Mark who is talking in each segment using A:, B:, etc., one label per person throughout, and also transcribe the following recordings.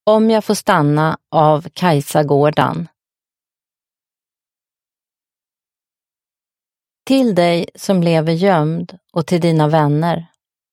A: Om jag får stanna av Kajsa Gårdan. Till dig som lever gömd och till dina vänner.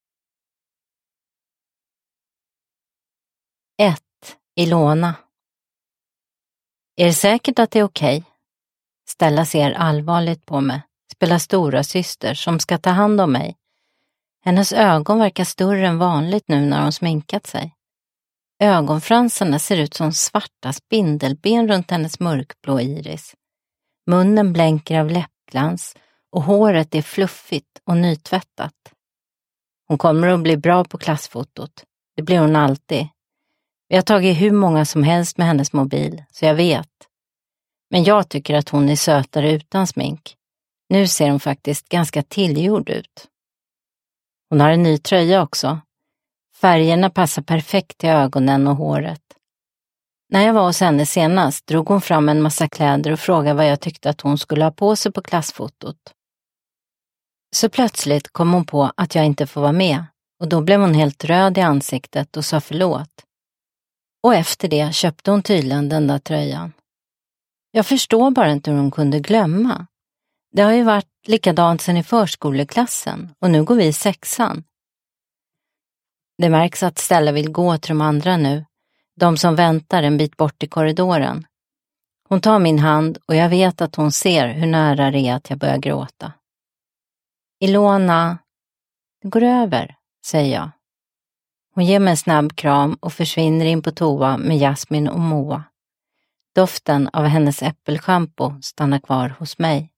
A: 1. Ilona. Är det säkert att det är okej? Stella ser allvarligt på mig. Spelar stora syster som ska ta hand om mig. Hennes ögon verkar större än vanligt nu när hon sminkat sig. Ögonfransarna ser ut som svarta spindelben runt hennes mörkblå iris. Munnen blänker av läppglans och håret är fluffigt och nytvättat. Hon kommer att bli bra på klassfotot. Det blir hon alltid. Vi har tagit hur många som helst med hennes mobil, så jag vet. Men jag tycker att hon är sötare utan smink. Nu ser hon faktiskt ganska tillgjord ut. Hon har en ny tröja också. Färgerna passar perfekt till ögonen och håret. När jag var hos henne senast drog hon fram en massa kläder och frågade vad jag tyckte att hon skulle ha på sig på klassfotot. Så plötsligt kom hon på att jag inte får vara med och då blev hon helt röd i ansiktet och sa förlåt. Och efter det köpte hon tydligen den där tröjan. Jag förstår bara inte hur hon kunde glömma. Det har ju varit likadant sedan i förskoleklassen och nu går vi i 6:an. Det märks att Stella vill gå till de andra nu, de som väntar en bit bort i korridoren. Hon tar min hand och jag vet att hon ser hur nära det är att jag börjar gråta. Ilona, det går över, säger jag. Hon ger mig en snabb kram och försvinner in på toa med Jasmin och Moa. Doften av hennes äppelschampo stannar kvar hos mig.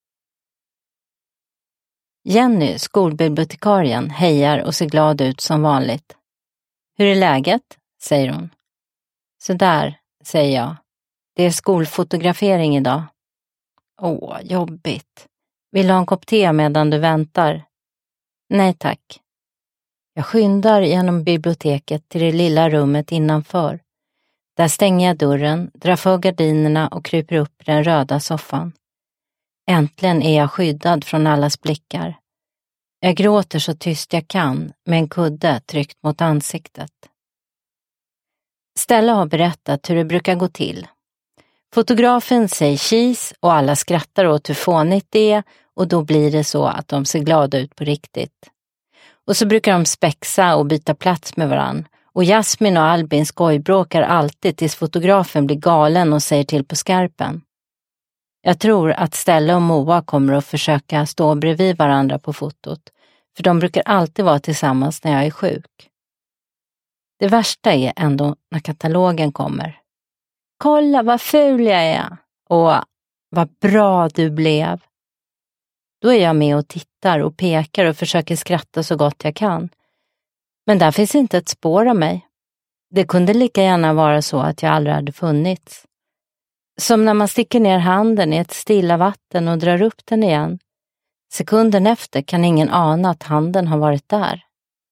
A: Jenny, skolbibliotekarien, hejar och ser glad ut som vanligt. Hur är läget? Säger hon. Så där, säger jag. Det är skolfotografering idag. Jobbigt. Vill du ha en kopp te medan du väntar? Nej tack. Jag skyndar genom biblioteket till det lilla rummet innanför. Där stänger jag dörren, drar för gardinerna och kryper upp i den röda soffan. Äntligen är jag skyddad från allas blickar. Jag gråter så tyst jag kan med en kudde tryckt mot ansiktet. Stella har berättat hur det brukar gå till. Fotografen säger cheese och alla skrattar åt hur fånigt det är och då blir det så att de ser glada ut på riktigt. Och så brukar de spexa och byta plats med varann. Och Jasmin och Albin skojbråkar alltid tills fotografen blir galen och säger till på skarpen. Jag tror att Stella och Moa kommer att försöka stå bredvid varandra på fotot. För de brukar alltid vara tillsammans när jag är sjuk. Det värsta är ändå när katalogen kommer. Kolla vad ful jag är. Och vad bra du blev. Då är jag med och tittar och pekar och försöker skratta så gott jag kan. Men där finns inte ett spår av mig. Det kunde lika gärna vara så att jag aldrig hade funnits. Som när man sticker ner handen i ett stilla vatten och drar upp den igen. Sekunden efter kan ingen ana att handen har varit där.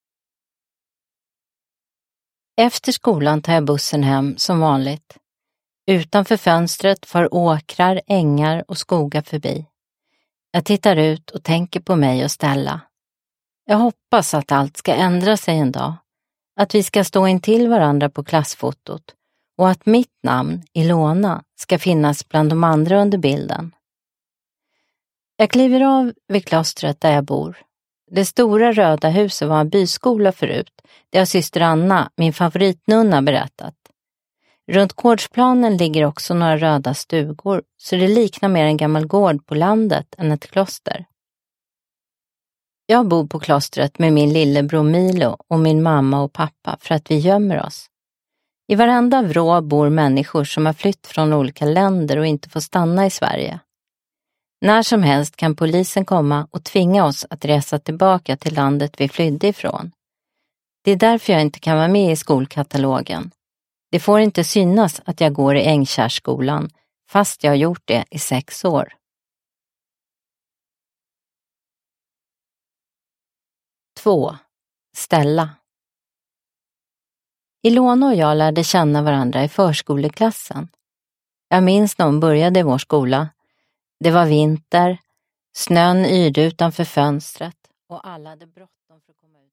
A: Efter skolan tar jag bussen hem som vanligt. Utanför fönstret far åkrar, ängar och skogar förbi. Jag tittar ut och tänker på mig och Stella. Jag hoppas att allt ska ändra sig en dag. Att vi ska stå intill varandra på klassfotot och att mitt namn, Ilona, ska finnas bland de andra under bilden. Jag kliver av vid klostret där jag bor. Det stora röda huset var en byskola förut. Det har syster Anna, min favoritnunna, berättat. Runt gårdsplanen ligger också några röda stugor, så det liknar mer en gammal gård på landet än ett kloster. Jag bor på klostret med min lillebror Milo och min mamma och pappa för att vi gömmer oss. I varenda vrå bor människor som har flytt från olika länder och inte får stanna i Sverige. När som helst kan polisen komma och tvinga oss att resa tillbaka till landet vi flydde ifrån. Det är därför jag inte kan vara med i skolkatalogen. Det får inte synas att jag går i Ängkärrskolan, fast jag har gjort det i 6 år. 2. Stella. Ilona och jag lärde känna varandra i förskoleklassen. Jag minns när hon började i vår skola. Det var vinter, snön yrde utanför fönstret och alla hade bråttom för att komma ut.